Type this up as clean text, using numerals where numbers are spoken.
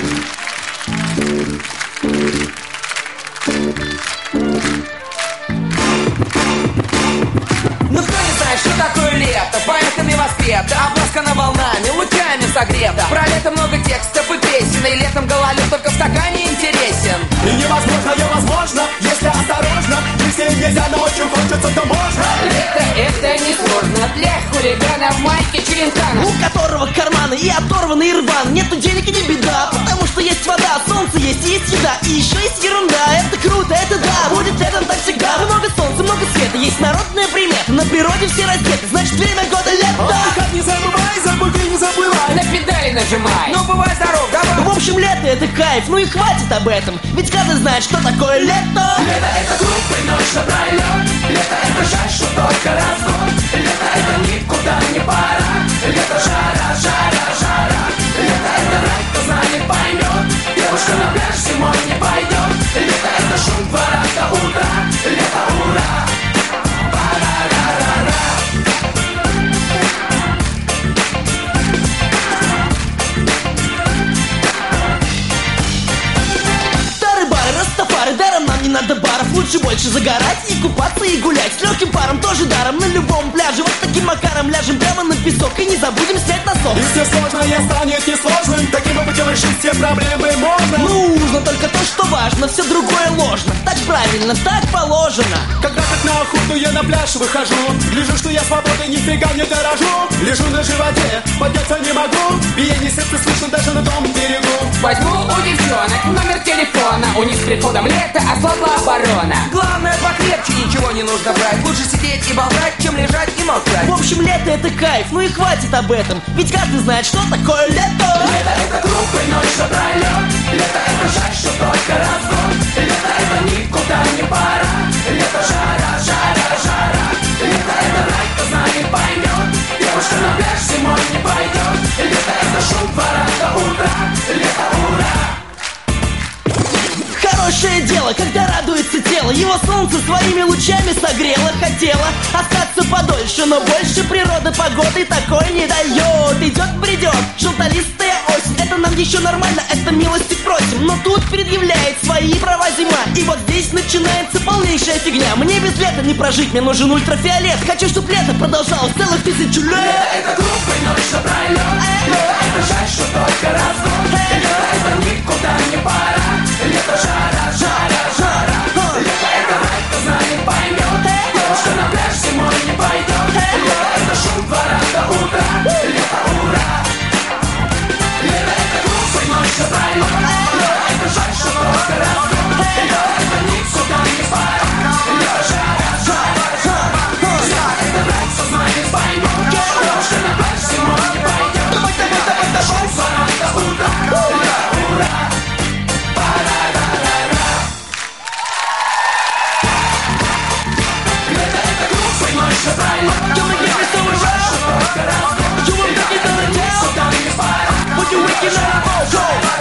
Ну кто не знает, что такое лето? Поэтами воспета, обласкана волнами, лучами согрета. Про лето много текстов и песен, и летом гололед только в стакане интересен. И невозможно, невозможно, если осторожно. Если нельзя, но очень хочется, то можно. Лето это не сложно для хулигана в майке Челентано, у которого карманы и оторваны и рваны. Нету денег и не беда, потому что есть вода, солнце есть и есть еда, и еще есть ерунда. Это круто, это да, будет летом так всегда. Много солнца, много света, есть народная примета. На природе все раздеты, значит время года лето. Как не забывай, забуди, не забывай. на педали нажимай. Ну бывай здоров, давай. В общем, лето это кайф, ну и хватит об этом, ведь каждый знает, что такое лето. Лето это глупый ночь напролет. Лето это жаль, что только раз в год. Лето это никуда не пора. Лето жара, жара, жара. Лето это рай, кто знает, поймет. Девушка на пляж зимой не пойдет. Лето это шум двора до утра. Лето ура. Даром нам не надо баров, лучше больше загорать и купаться и гулять. С легким паром тоже даром на любом пляже. Вот таким макаром ляжем прямо на песок и не забудем снять носок. И все сложное станет несложным. Таким путем решить все проблемы можно. Нужно только то, что важно, все другое ложно. Так правильно, так положено. Когда как на охоту я на пляж выхожу, гляжу, что я свободой нифига не дорожу. Лежу на животе, подняться не могу. Биение сердца слышно даже на том берегу. Возьму у девчонок номер телефона. У них с приходом лета ослабла оборона. Главное покрепче, ничего не нужно брать. Лучше сидеть и болтать, чем лежать и молчать. В общем, лето это кайф, ну и хватит об этом, ведь каждый знает, что такое лето. Лето это глупый ночь напролет. Лето это жаль, что только раз в год. Лето это никуда не пора. Лето жара, жара, жара. Лето это рай, кто знает, поймет. Девушка на пляж зимой не пойдет. Лето это шум двора до утра. Лето ура. Хорошее дело, когда радуется тело. Его солнце своими лучами согрело. Хотела остаться подольше, но больше природа погоды такой не дает. Идет-придет желтолистая осень. Это нам еще нормально, это милости просим. Но тут предъявляет свои права зима. И вот здесь начинается полнейшая фигня. Мне без лета не прожить, мне нужен ультрафиолет. Хочу, чтоб лето продолжалось целых 1000 лет. Лето это глупый ночь напролет. Лето это жаль, что только раз в год. Лето это никуда не пора. Лето жара, жара, жара. Лето это рай, кто знает, поймет. Девушка на пляж зимой не пойдет. Лето это шум двора до утра. Лето ура. Лето это глупый ночь напролет. Лето это жаль, что только раз в год. Лето это никуда не пора. Лето жара, жара, жара. Лето это рай, кто знает, поймет. Девушка на пляж зимой не пойдет. Лето это шум двора до утра. Лето ура. You wanna get me so around? You wanna get me so down? Would you wake it up? Go!